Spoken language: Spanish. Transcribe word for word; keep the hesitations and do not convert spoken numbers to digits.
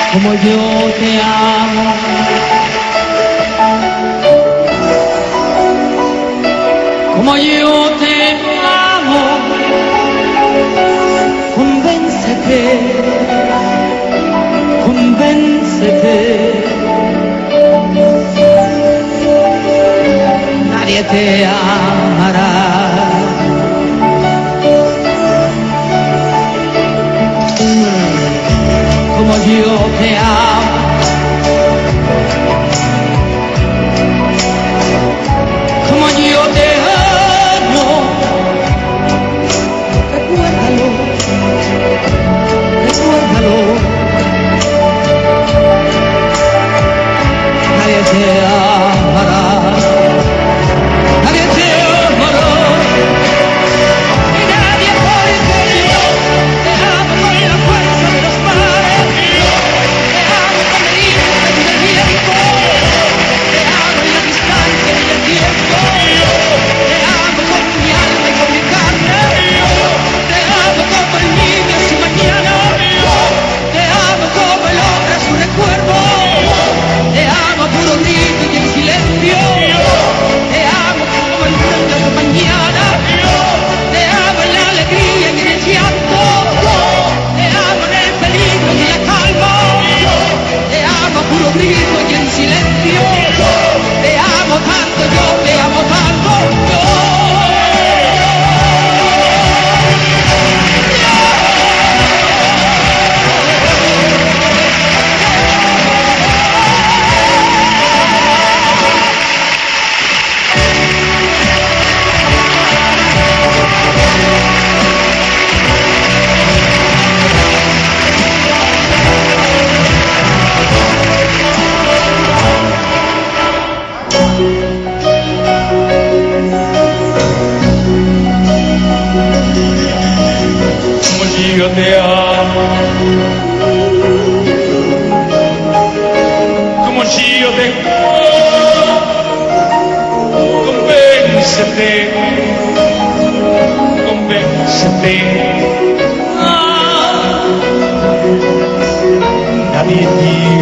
como yo te amo. Como yo te amo, convéncete, convéncete. Nadie te amará. Como yo te amo. Como yo te amo. Recuérdalo, recuérdalo. Nadie te amará. Nadie te amará. Y nadie porque yo te amo con la fuerza de los mares. Te amo con el ímpetu del viento. Te amo en la distancia y el tiempo. Te amo con mi alma y con mi carne. Te amo como el niño en su mañana. Te amo como el hombre en su recuerdo. Te amo a puro grito y en silencio. Te amo como el brillo de mañana. Te amo en la alegría y en el llanto. Te amo en el peligro y la calma. Te amo a puro grito y en silencio. Te amo tanto, yo te amo tanto. Yo. Como yo te amo, como yo te amo, convéncete, convéncete. Ah, nadie